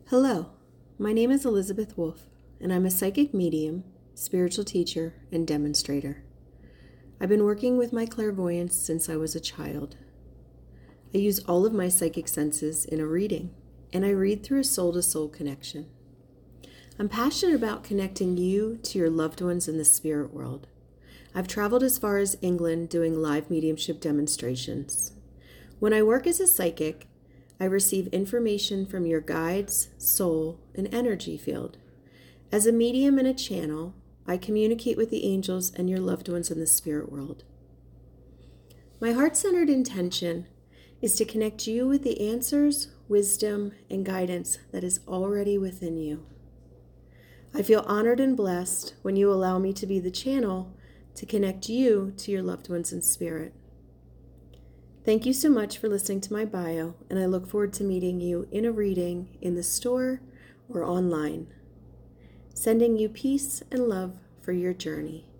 Hello, my name is Elizabeth Wolf, and I'm a psychic medium, spiritual teacher, and demonstrator. I've been working with my clairvoyance since I was a child. I use all of my psychic senses in a reading, and I read through a soul-to-soul connection. I'm passionate about connecting you to your loved ones in the spirit world. I've traveled as far as England doing live mediumship demonstrations. When I work as a psychic, I receive information from your guides, soul, and energy field. As a medium and a channel, I communicate with the angels and your loved ones in the spirit world. My heart-centered intention is to connect you with the answers, wisdom, and guidance that is already within you. I feel honored and blessed when you allow me to be the channel to connect you to your loved ones in spirit. Thank you so much for listening to my bio, and I look forward to meeting you in a reading in the store or online. Sending you peace and love for your journey.